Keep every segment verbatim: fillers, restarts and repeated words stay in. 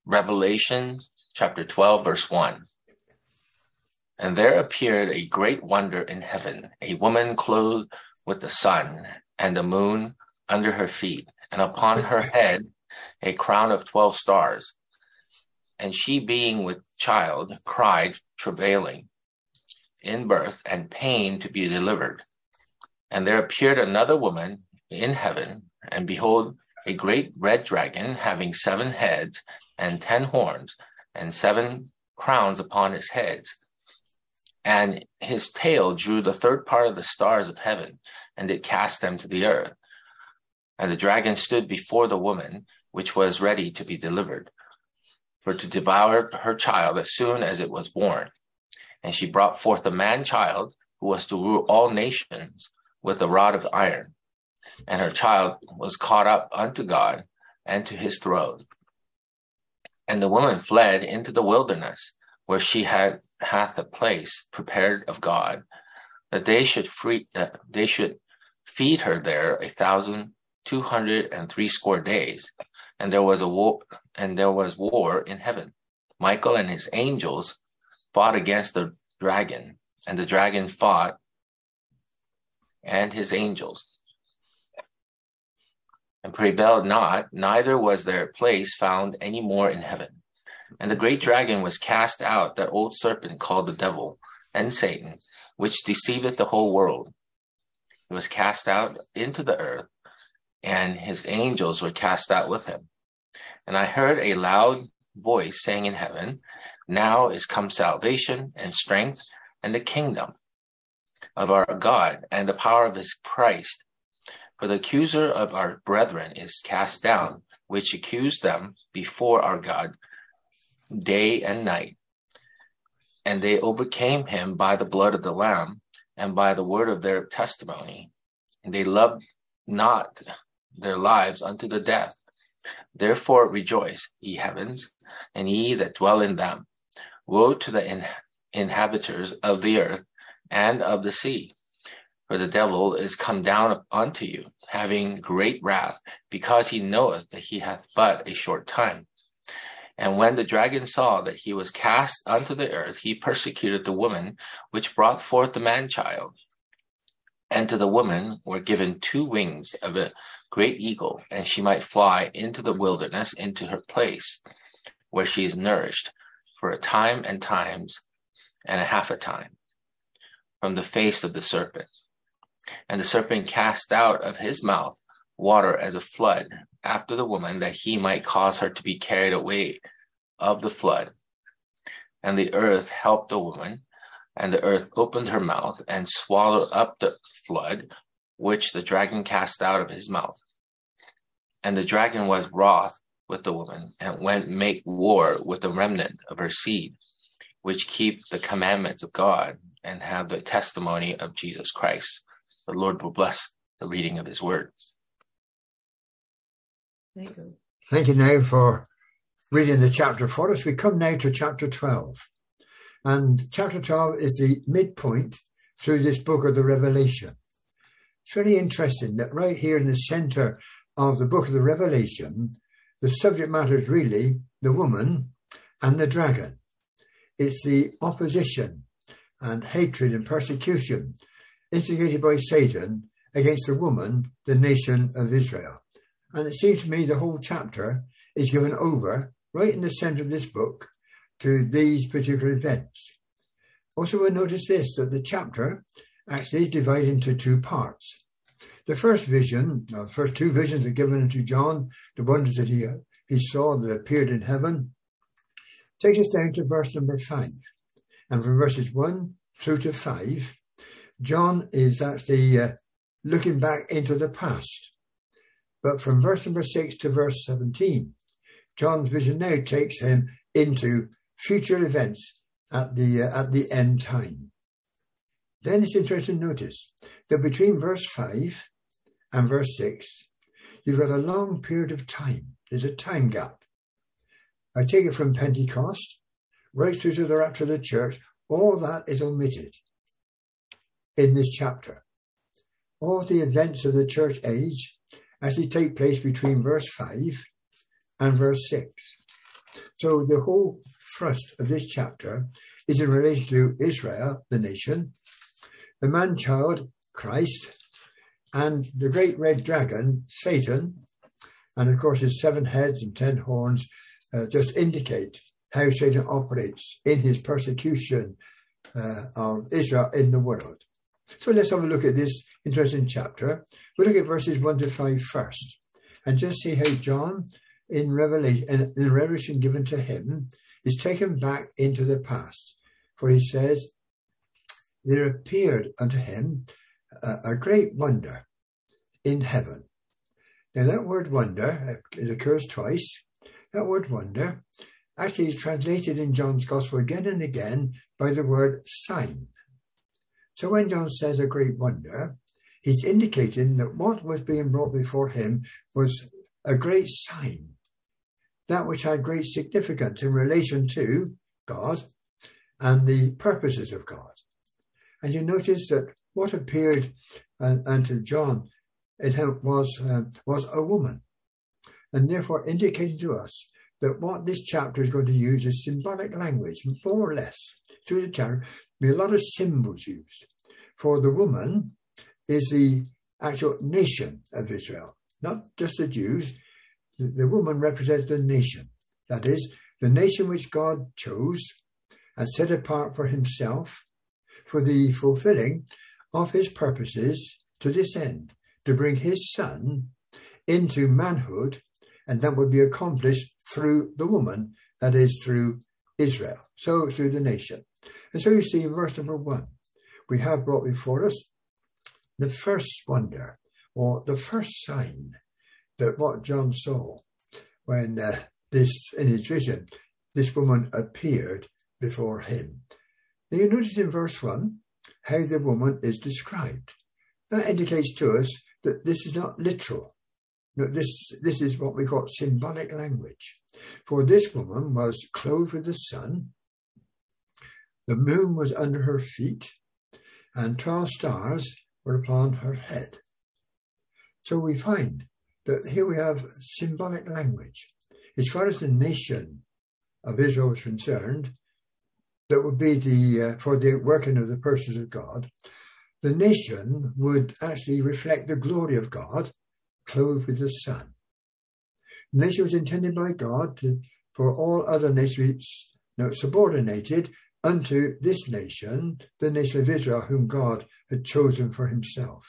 Revelation chapter twelve, verse one. And there appeared a great wonder in heaven, a woman clothed with the sun and the moon under her feet, and upon her head a crown of twelve stars. And she, being with child, cried, travailing in birth and pain to be delivered. And there appeared another woman in heaven, and behold, a great red dragon, having seven heads and ten horns, and seven crowns upon his heads. And his tail drew the third part of the stars of heaven, and did cast them to the earth. And the dragon stood before the woman, which was ready to be delivered, for to devour her child as soon as it was born. And she brought forth a man-child, who was to rule all nations with a rod of iron. And her child was caught up unto God and to his throne. And the woman fled into the wilderness, where she had hath a place prepared of God, that they should free that they should feed her there a thousand two hundred and threescore days. And there was a war, and there was war in heaven. Michael and his angels fought against the dragon, and the dragon fought and his angels, and prevailed not, neither was their place found any more in heaven. And the great dragon was cast out, that old serpent called the devil and Satan, which deceiveth the whole world. He was cast out into the earth, and his angels were cast out with him. And I heard a loud voice saying in heaven, Now is come salvation and strength and the kingdom of our God and the power of his Christ. For the accuser of our brethren is cast down, which accused them before our God day and night. And they overcame him by the blood of the Lamb and by the word of their testimony. And they loved not their lives unto the death. Therefore rejoice, ye heavens, and ye that dwell in them. Woe to the in- inhabitants of the earth and of the sea. For the devil is come down unto you, having great wrath, because he knoweth that he hath but a short time. And when the dragon saw that he was cast unto the earth, he persecuted the woman which brought forth the man-child. And to the woman were given two wings of a great eagle, and she might fly into the wilderness, into her place, where she is nourished for a time and times and a half a time, from the face of the serpent. And the serpent cast out of his mouth water as a flood after the woman, that he might cause her to be carried away of the flood. And the earth helped the woman, and the earth opened her mouth and swallowed up the flood, which the dragon cast out of his mouth. And the dragon was wroth with the woman, and went make war with the remnant of her seed, which keep the commandments of God and have the testimony of Jesus Christ. The Lord will bless the reading of his word. Thank you. Thank you now for reading the chapter for us. We come now to chapter twelve. And chapter twelve is the midpoint through this book of the Revelation. It's very interesting that right here in the center of the book of the Revelation, the subject matter is really the woman and the dragon. It's the opposition and hatred and persecution instigated by Satan against the woman, the nation of Israel. And it seems to me the whole chapter is given over, right in the center of this book, to these particular events. Also, we'll notice this, that the chapter actually is divided into two parts. The first vision, the first two visions are given to John, the wonders that he, he saw that appeared in heaven, takes us down to verse number five. And from verses one through to five, John is actually uh, looking back into the past. But from verse number six to verse seventeen, John's vision now takes him into future events at the uh, at the end time. Then it's interesting to notice that between verse five and verse six, you've got a long period of time. There's a time gap. I take it from Pentecost right through to the rapture of the church. All that is omitted in this chapter. All the events of the church age actually take place between verse five and verse six. So the whole thrust of this chapter is in relation to Israel, the nation, the man-child, Christ, and the great red dragon, Satan, and of course his seven heads and ten horns uh, just indicate how Satan operates in his persecution uh, of Israel in the world. So let's have a look at this interesting chapter. We'll look at verses one to five first, and just see how John, in Revelation, in, in revelation given to him, is taken back into the past. For he says, there appeared unto him a, a great wonder in heaven. Now that word wonder, it occurs twice. That word wonder actually is translated in John's Gospel again and again by the word sign. So when John says a great wonder, he's indicating that what was being brought before him was a great sign, that which had great significance in relation to God and the purposes of God. And you notice that what appeared uh, unto John in him was, uh, was a woman, and therefore indicating to us that what this chapter is going to use is symbolic language, more or less. Through the chapter, there will be a lot of symbols used. For the woman is the actual nation of Israel, not just the Jews. The, the woman represents the nation. That is, the nation which God chose and set apart for himself for the fulfilling of his purposes to this end, to bring his son into manhood, and that would be accomplished through the woman, that is, through Israel, so through the nation. And so you see in verse number one, we have brought before us the first wonder, or the first sign, that what John saw when uh, this, in his vision, this woman appeared before him. Now you notice in verse one how the woman is described. That indicates to us that this is not literal. No, this, this is what we call symbolic language. For this woman was clothed with the sun, the moon was under her feet, and twelve stars were upon her head. So we find that here we have symbolic language. As far as the nation of Israel was concerned, that would be the uh, for the working of the purposes of God, the nation would actually reflect the glory of God, clothed with the sun. The nation was intended by God to, for all other nations, you know, subordinated unto this nation, the nation of Israel, whom God had chosen for himself.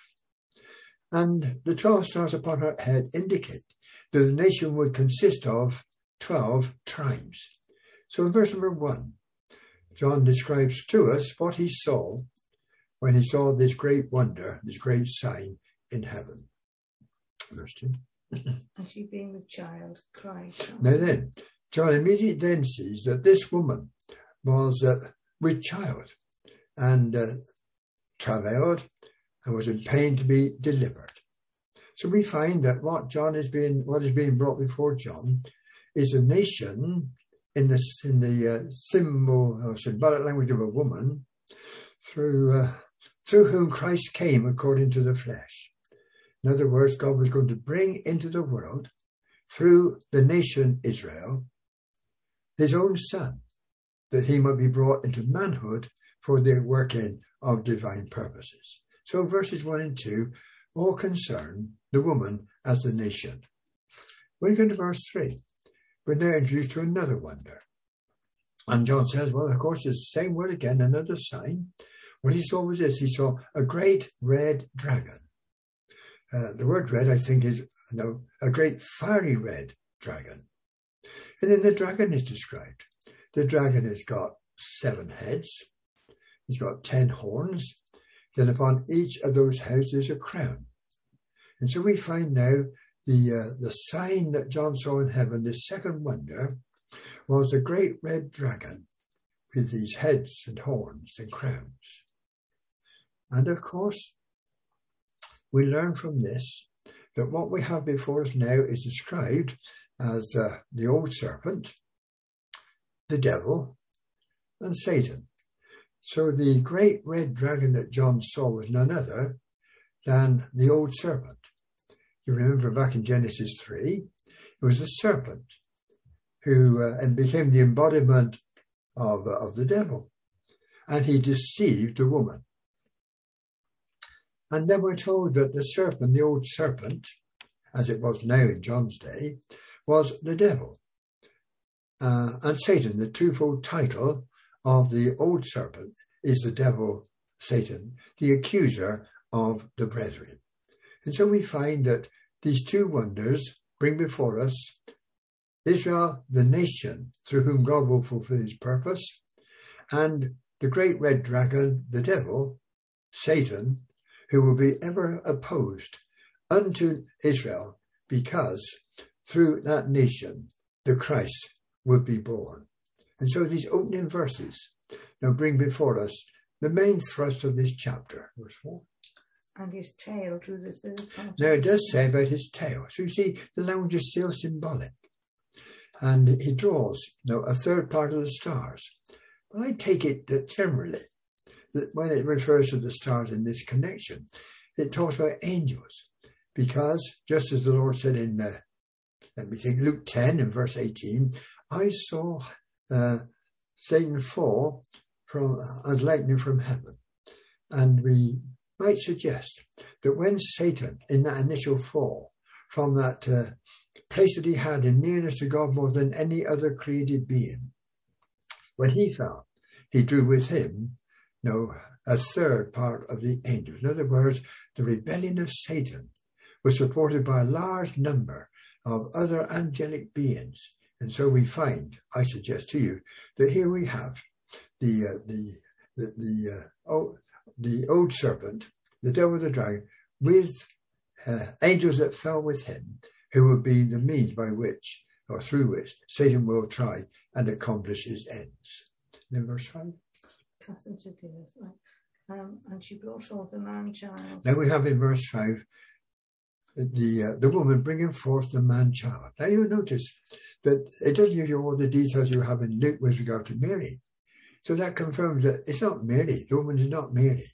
And the twelve stars upon her head indicate that the nation would consist of twelve tribes. So in verse number one, John describes to us what he saw when he saw this great wonder, this great sign in heaven. Verse two. And she being with child cried. Now then, John immediately then sees that this woman was uh, with child and uh, travailed and was in pain to be delivered. So we find that what John is being, what is being brought before John is a nation in the in the uh, symbol or symbolic language of a woman, through uh, through whom Christ came according to the flesh. In other words, God was going to bring into the world, through the nation Israel, his own son, that he might be brought into manhood for the working of divine purposes. So verses one and two all concern the woman as the nation. When you go to verse three, we're now introduced to another wonder. And John says, well, of course, it's the same word again, another sign. What he saw was this. He saw a great red dragon. Uh, the word red, I think, is no, a great fiery red dragon. And then the dragon is described. The dragon has got seven heads. He's got ten horns. Then upon each of those heads is a crown. And so we find now the uh, the sign that John saw in heaven, the second wonder, was the great red dragon with these heads and horns and crowns. And of course, we learn from this that what we have before us now is described as uh, the old serpent, the devil, and Satan. So the great red dragon that John saw was none other than the old serpent. You remember back in Genesis three, it was the serpent who uh, and became the embodiment of, uh, of the devil. And he deceived the woman. And then we're told that the serpent, the old serpent, as it was now in John's day, was the devil. Uh, and Satan, the twofold title of the old serpent, is the devil, Satan, the accuser of the brethren. And so we find that these two wonders bring before us Israel, the nation through whom God will fulfill his purpose, and the great red dragon, the devil, Satan, who will be ever opposed unto Israel, because through that nation the Christ will be born. And so these opening verses now bring before us the main thrust of this chapter. Verse four. And his tail drew the third part. Now it does say about his tail. So you see, the language is still symbolic. And he draws now a third part of the stars. But I take it that generally, that when it refers to the stars in this connection, it talks about angels. Because just as the Lord said in, uh, let me think, Luke ten and verse eighteen, I saw uh, Satan fall from as lightning from heaven. And we might suggest that when Satan, in that initial fall, from that uh, place that he had in nearness to God more than any other created being, when he fell, he drew with him, no, a third part of the angels. In other words, the rebellion of Satan was supported by a large number of other angelic beings. And so we find, I suggest to you, that here we have the uh, the the the, uh, oh, the old serpent, the devil, the dragon, with uh, angels that fell with him, who will be the means by which, or through which, Satan will try and accomplish his ends. Then verse five. Cast to the earth, um, and she brought forth a man-child. Then we have in verse five, the uh, the woman bringing forth the man-child. Now you'll notice that it doesn't give you all the details you have in Luke with regard to Mary. So that confirms that it's not Mary. The woman is not Mary.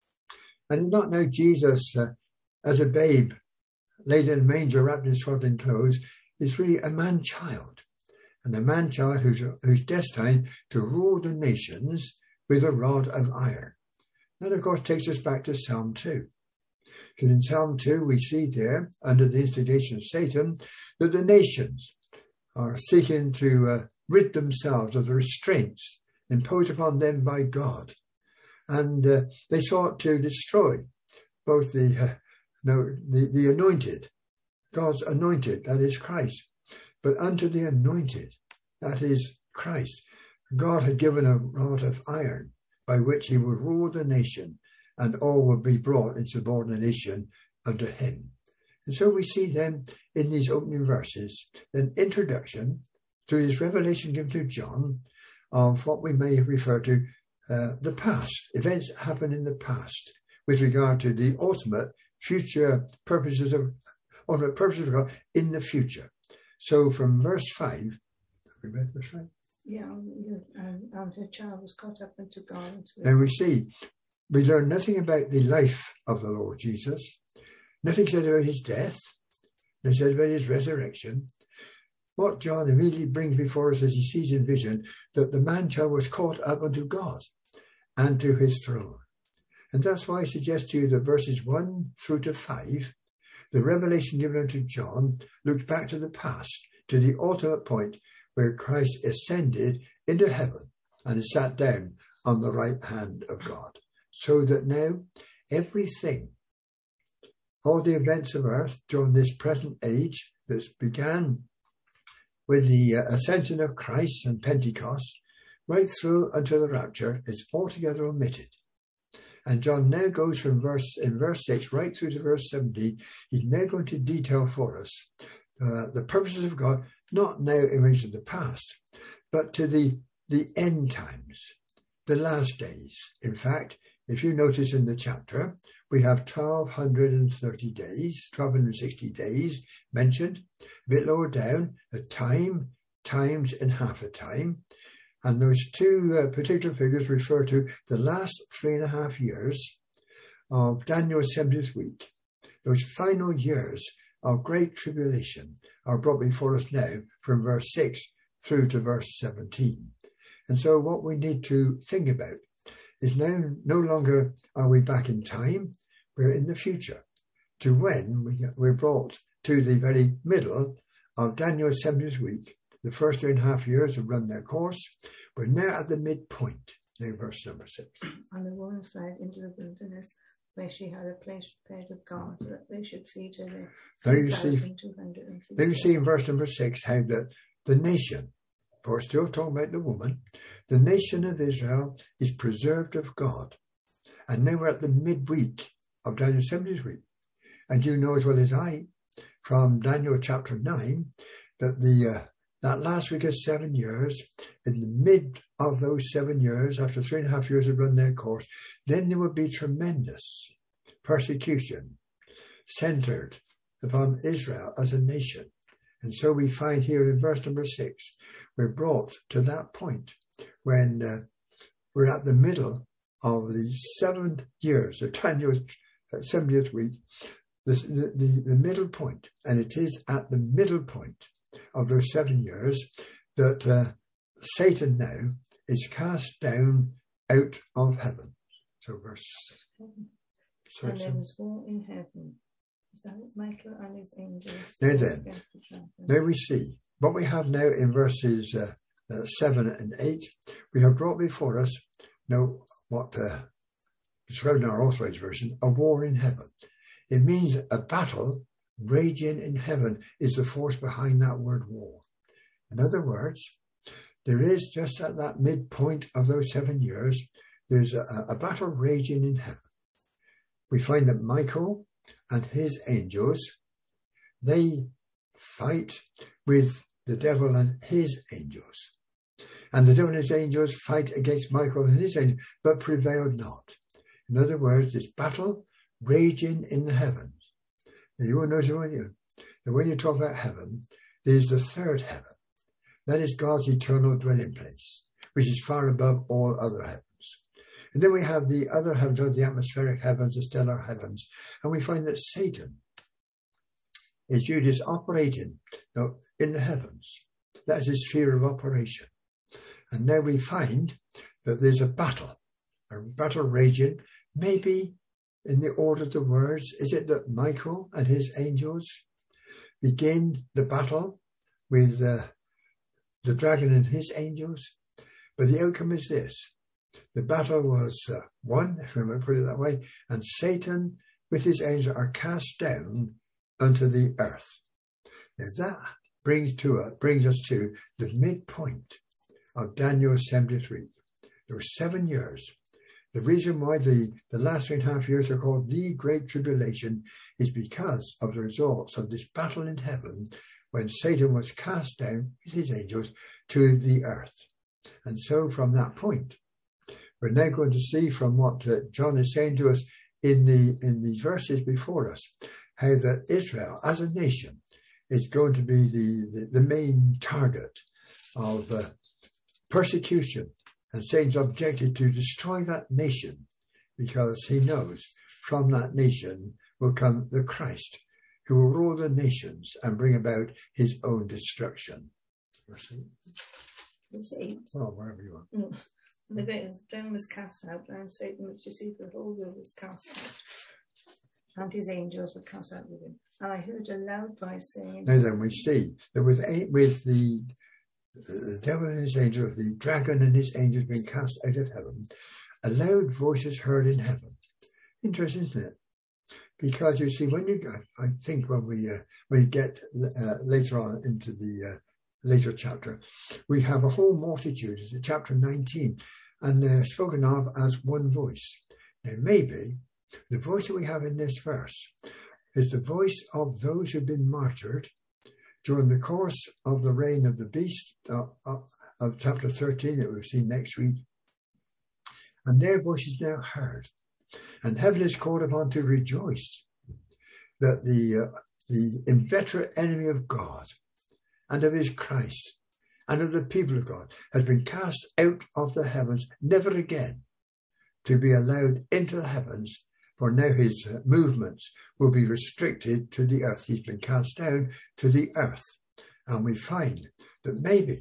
And not now Jesus, uh, as a babe, laid in a manger, wrapped in swaddling clothes, is really a man-child. And a man-child who's, who's destined to rule the nations with a rod of iron. That, of course, takes us back to Psalm two. Because in Psalm two, we see there, under the instigation of Satan, that the nations are seeking to uh, rid themselves of the restraints imposed upon them by God. And uh, they sought to destroy both the, uh, no, the, the anointed, God's anointed, that is Christ. But unto the anointed, that is Christ, God had given a rod of iron by which he would rule the nation, and all would be brought in subordination under him. And so we see then in these opening verses an introduction to this revelation given to John of what we may refer to uh, the past, events that happened in the past with regard to the ultimate future purposes of ultimate purposes of God in the future. So from verse five, have we read verse five? Yeah, and, and her child was caught up into God. Now we see, we learn nothing about the life of the Lord Jesus, nothing said about his death, nothing said about his resurrection. What John immediately brings before us as he sees in vision, that the man-child was caught up unto God and to his throne. And that's why I suggest to you that verses one through to five, the revelation given unto John looks back to the past, to the ultimate point where Christ ascended into heaven and is sat down on the right hand of God. So that now everything, all the events of earth during this present age that began with the uh, ascension of Christ and Pentecost, right through until the rapture, is altogether omitted. And John now goes from verse in verse six right through to verse seventeen. He's now going to detail for us uh, the purposes of God, not now in relation to the past, but to the, the end times, the last days. In fact, if you notice in the chapter, we have twelve thirty days, twelve sixty days mentioned. A bit lower down, a time, times, and half a time. And those two uh, particular figures refer to the last three and a half years of Daniel's seventieth week. Those final years of great tribulation are brought before us now from verse six through to verse seventeen. And so what we need to think about is now no longer are we back in time, we're in the future, to when we, we're brought to the very middle of Daniel's seventieth week. The first three and a half years have run their course. We're now at the midpoint. Now verse number six. And the woman fled into the wilderness, where she had a place prepared of God, that they should feed her there. Now you see, now you see in verse number six how the, the nation, we're still talking about the woman, the nation of Israel is preserved of God. And now we're at the midweek of Daniel's seventieth week. And you know as well as I, from Daniel chapter nine, that the uh, that last week of seven years, in the mid of those seven years, after three and a half years had run their course, then there would be tremendous persecution centered upon Israel as a nation. And so we find here in verse number six, we're brought to that point when uh, we're at the middle of the seven years of Daniel's seventieth week, the, the, the middle point, and it is at the middle point of those seven years that uh, Satan now is cast down out of heaven. So verse... Sorry, and there was war in heaven. Is that Michael and his angels? Now then, now we see what we have now in verses uh, uh, seven and eight. We have brought before us now what uh, described in our Authorized Version, a war in heaven. It means a battle raging in heaven is the force behind that word war. In other words, there is just at that midpoint of those seven years, there's a, a battle raging in heaven. We find that Michael and his angels, they fight with the devil and his angels. And the devil and his angels fight against Michael and his angels, but prevailed not. In other words, this battle raging in the heavens. Now you will notice when you, that when you talk about heaven, there's the third heaven. That is God's eternal dwelling place, which is far above all other heavens. And then we have the other heavens, or the atmospheric heavens, the stellar heavens. And we find that Satan is viewed as operating now, in the heavens. That is his sphere of operation. And now we find that there's a battle, a battle raging, maybe in the order of the words. Is it that Michael and his angels begin the battle with uh, the dragon and his angels? But the outcome is this. The battle was uh, won, if we might put it that way, and Satan with his angels are cast down unto the earth. Now that brings to uh, brings us to the midpoint of Daniel's seventieth week. There were seven years. The reason why the, the last three and a half years are called the Great Tribulation is because of the results of this battle in heaven when Satan was cast down with his angels to the earth. And so from that point, we're now going to see from what uh, John is saying to us in the in these verses before us, how that Israel as a nation is going to be the, the, the main target of uh, persecution. And Satan's objected to destroy that nation because he knows from that nation will come the Christ who will rule the nations and bring about his own destruction. Verse eight. Verse eight. Oh, wherever you are. Mm. The dragon was cast out, and Satan, which deceived the whole world, was cast out, and his angels were cast out with him. And I heard a loud voice saying... Now then we see that with, with the, the devil and his angels, the dragon and his angels being cast out of heaven, a loud voice is heard in heaven. Interesting, isn't it? Because you see, when you, I think when we uh, when we get uh, later on into the uh, later chapter, we have a whole multitude, it's chapter nineteen, and uh, spoken of as one voice. Now maybe the voice that we have in this verse is the voice of those who've been martyred during the course of the reign of the beast uh, uh, of chapter thirteen that we've seen next week. And their voice is now heard. And heaven is called upon to rejoice that the, uh, the inveterate enemy of God and of his Christ and of the people of God has been cast out of the heavens, never again to be allowed into the heavens, for now his uh, movements will be restricted to the earth. He's been cast down to the earth. And we find that maybe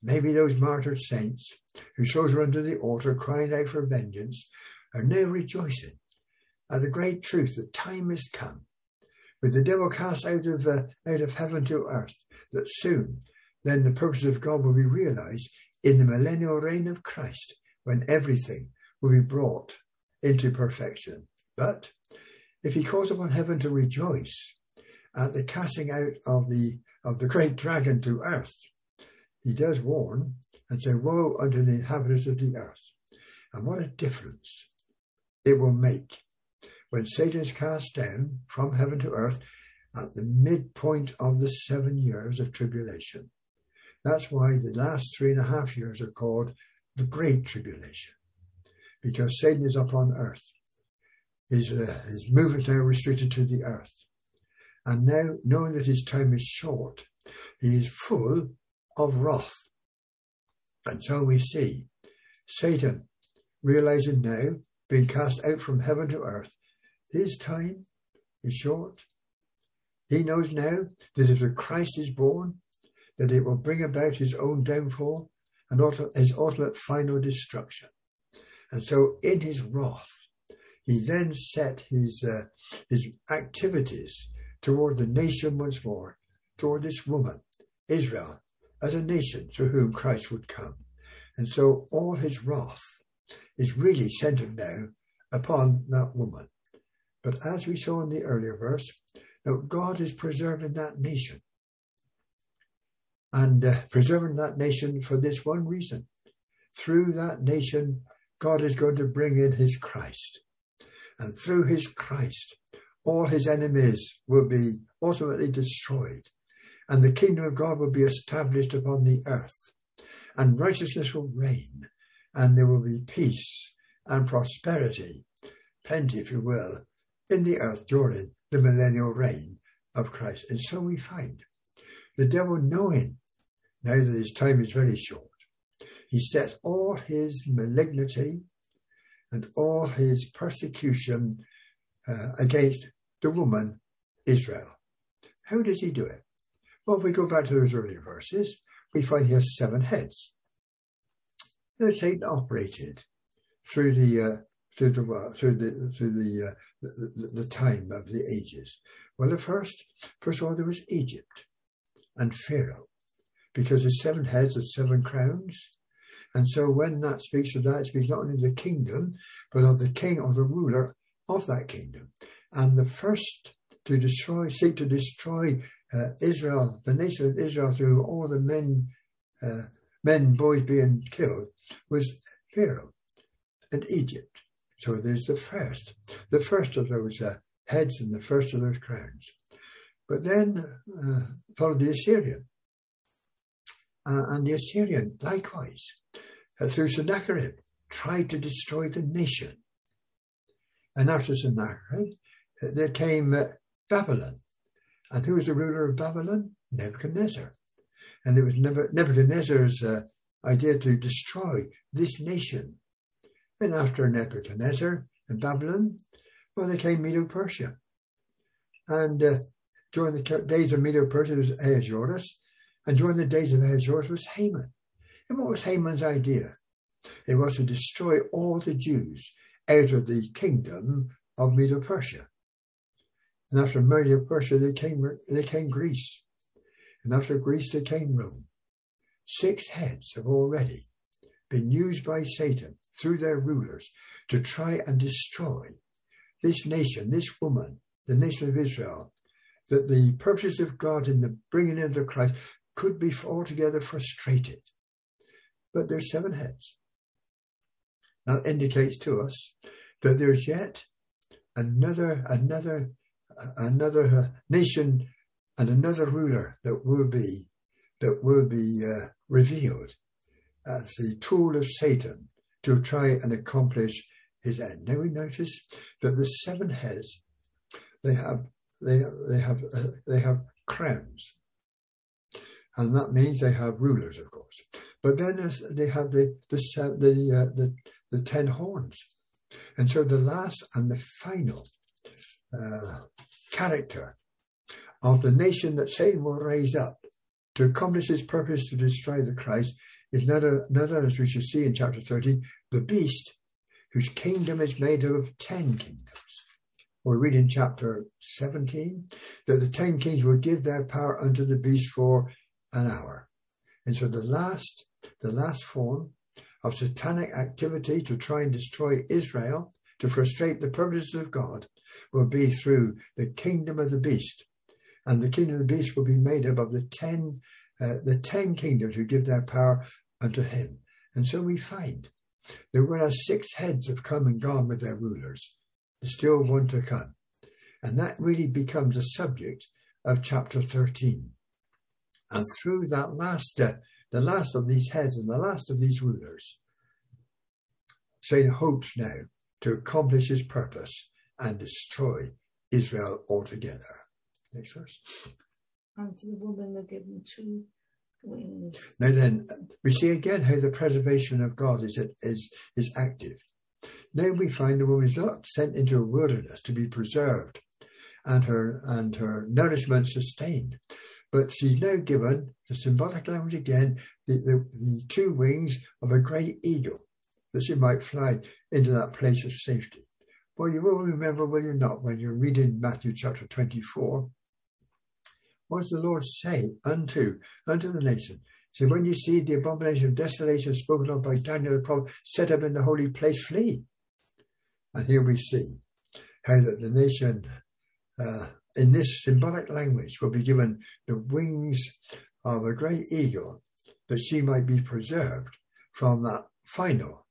Maybe those martyred saints whose souls were under the altar crying out for vengeance are now rejoicing at the great truth that time has come, with the devil cast out of uh, out of heaven to earth, that soon then the purposes of God will be realized in the millennial reign of Christ, when everything will be brought into perfection. But if he calls upon heaven to rejoice at the casting out of the of the great dragon to earth, he does warn and say, woe unto the inhabitants of the earth. And what a difference it will make when Satan is cast down from heaven to earth at the midpoint of the seven years of tribulation. That's why the last three and a half years are called the Great Tribulation, because Satan is up on earth. His, uh, his movement now restricted to the earth. And now, knowing that his time is short, he is full of wrath. And so we see Satan realizing now, being cast out from heaven to earth, his time is short. He knows now that if the Christ is born, that it will bring about his own downfall and his ultimate final destruction. And so in his wrath, he then set his uh, his activities toward the nation once more, toward this woman, Israel, as a nation through whom Christ would come. And so all his wrath is really centered now upon that woman. But as we saw in the earlier verse, now God is preserving that nation. And uh, preserving that nation for this one reason. Through that nation, God is going to bring in his Christ. And through his Christ, all his enemies will be ultimately destroyed. And the kingdom of God will be established upon the earth. And righteousness will reign. And there will be peace and prosperity, plenty, if you will, in the earth during the millennial reign of Christ. And so we find the devil, knowing now that his time is very short, he sets all his malignity and all his persecution uh, against the woman Israel. How does he do it? Well, if we go back to those earlier verses, we find he has seven heads. Now, Satan operated through the uh, through the through the through the, uh, the the time of the ages. Well, the first, first of all, there was Egypt and Pharaoh, because the seven heads are seven crowns. And so when that speaks of that, it speaks not only of the kingdom, but of the king or the ruler of that kingdom. And the first to destroy, seek to destroy uh, Israel, the nation of Israel, through all the men, uh, men, boys being killed, was Pharaoh and Egypt. So there's the first, the first of those uh, heads and the first of those crowns. But then uh, followed the Assyrian. Uh, and the Assyrian, likewise, uh, through Sennacherib, tried to destroy the nation. And after Sennacherib, uh, there came uh, Babylon. And who was the ruler of Babylon? Nebuchadnezzar. And it was Nebuchadnezzar's uh, idea to destroy this nation. And after Nebuchadnezzar and Babylon, well, there came Medo-Persia. And uh, during the days of Medo-Persia was Ahasuerus. And during the days of Ahasuerus was Haman. And what was Haman's idea? It was to destroy all the Jews out of the kingdom of Medo-Persia. And after Medo-Persia, there came, there came Greece. And after Greece, there came Rome. Six heads have already been used by Satan through their rulers to try and destroy this nation, this woman, the nation of Israel, that the purposes of God in the bringing in of Christ could be altogether frustrated. But there's seven heads. That indicates to us that there's yet another, another, another nation and another ruler that will be, that will be uh, revealed as the tool of Satan to try and accomplish his end. Now we notice that the seven heads, they have, they, they have, uh, they have crowns. And that means they have rulers, of course. But then they have the the the, uh, the the ten horns, and so the last and the final uh, character of the nation that Satan will raise up to accomplish his purpose to destroy the Christ is another, another, as we shall see in chapter thirteen, the beast, whose kingdom is made up of ten kingdoms. We read in chapter seventeen that the ten kings will give their power unto the beast for an hour. And so the last, the last form of satanic activity to try and destroy Israel, to frustrate the purposes of God, will be through the kingdom of the beast. And the kingdom of the beast will be made up of the ten, uh, the ten kingdoms who give their power unto him. And so we find that whereas six heads have come and gone with their rulers, there's still one to come. And that really becomes a subject of chapter thirteen. And through that last, uh, the last of these heads and the last of these rulers, Satan hopes now to accomplish his purpose and destroy Israel altogether. Next verse. And to the woman were given two wings. Now then, we see again how the preservation of God is, is, is active. Now we find the woman is not sent into a wilderness to be preserved and her and her nourishment sustained, but she's now given, the symbolic language again, the, the, the two wings of a great eagle, that she might fly into that place of safety. Well, you will remember, will you not, when you're reading Matthew chapter twenty-four, what does the Lord say unto, unto the nation? So when you see the abomination of desolation spoken of by Daniel the prophet set up in the holy place, flee. And here we see how that the nation, uh, in this symbolic language, will be given the wings of a great eagle, that she might be preserved from that final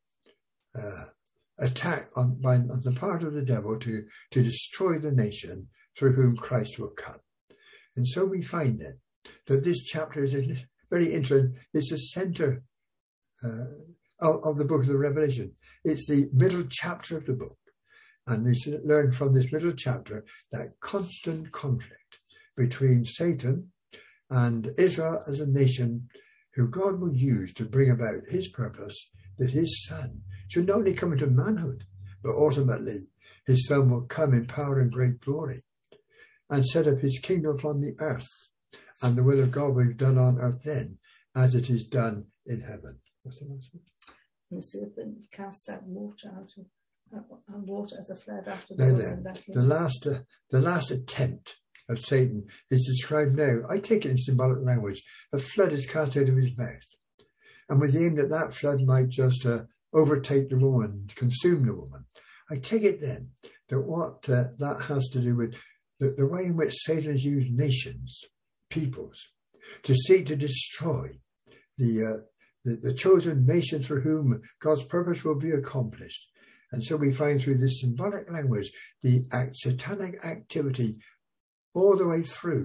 uh, attack on, by, on the part of the devil to, to destroy the nation through whom Christ will come. And so we find then that this chapter is very interesting. It's the center uh, of, of the book of the Revelation. It's the middle chapter of the book. And we should learn from this middle chapter that constant conflict between Satan and Israel as a nation who God will use to bring about his purpose, that his son should not only come into manhood, but ultimately his son will come in power and great glory and set up his kingdom upon the earth. And the will of God will be done on earth then, as it is done in heaven. What's the last one? And the serpent cast out water out of uh, water as a flood after the Now woman. then, That the last, uh, the last attempt of Satan is described now. I take it in symbolic language. A flood is cast out of his mouth. And with the aim that that flood might just uh, overtake the woman, consume the woman. I take it then that what uh, that has to do with the, the way in which Satan has used nations, peoples, to seek to destroy the, uh, the the chosen nation through whom God's purpose will be accomplished. And so we find through this symbolic language the act, satanic activity all the way through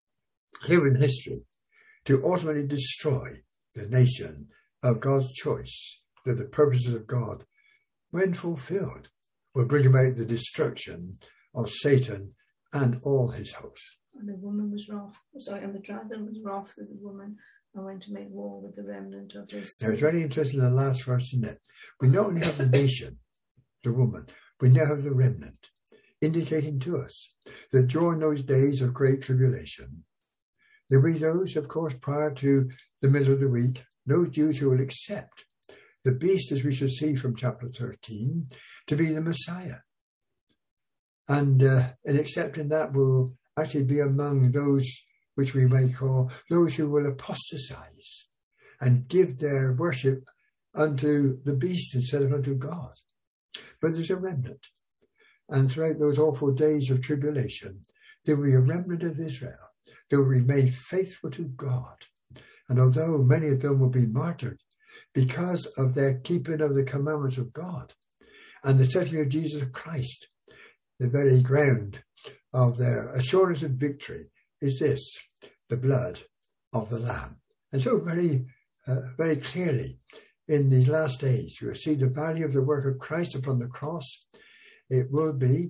human history to ultimately destroy the nation of God's choice, that the purposes of God, when fulfilled, will bring about the destruction of Satan and all his hosts. And the woman was wrath, sorry, and the dragon was wrath with the woman and went to make war with the remnant of his. Now it's very interesting in the last verse, isn't it? We not only have the nation, the woman, we now have the remnant, indicating to us that during those days of great tribulation, there will be those, of course, prior to the middle of the week, those Jews who will accept the beast, as we shall see from chapter thirteen, to be the Messiah. And uh, in accepting that will actually be among those which we may call those who will apostatize and give their worship unto the beast instead of unto God. But there's a remnant. And throughout those awful days of tribulation, there will be a remnant of Israel. They will remain faithful to God. And although many of them will be martyred because of their keeping of the commandments of God and the testimony of Jesus Christ, the very ground of their assurance of victory is this, the blood of the Lamb. And so very, uh, very clearly in these last days, you will see the value of the work of Christ upon the cross. It will be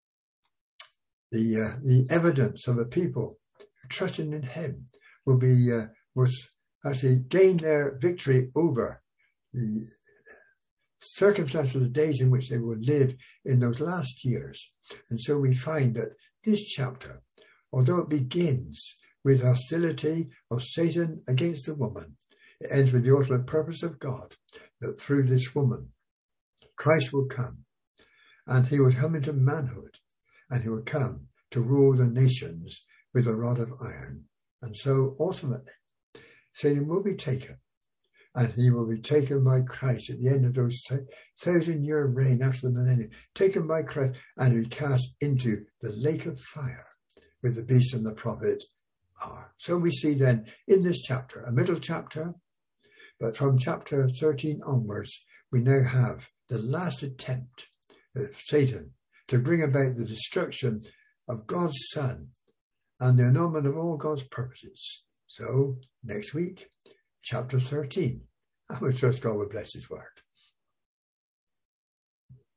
the uh, the evidence of a people who trusting in him will be uh, was actually gain their victory over the circumstances of the days in which they will live in those last years. And so we find that this chapter, although it begins with hostility of Satan against the woman. It ends with the ultimate purpose of God, that through this woman, Christ will come, and he will come into manhood, and he will come to rule the nations with a rod of iron. And so ultimately, Satan will be taken, and he will be taken by Christ at the end of those thousand-year reign after the millennium, taken by Christ and be cast into the lake of fire with the beast and the prophet are. So we see then in this chapter, a middle chapter, but from chapter thirteen onwards, we now have the last attempt of Satan to bring about the destruction of God's Son and the annulment of all God's purposes. So next week, chapter thirteen, and we trust God will bless his word.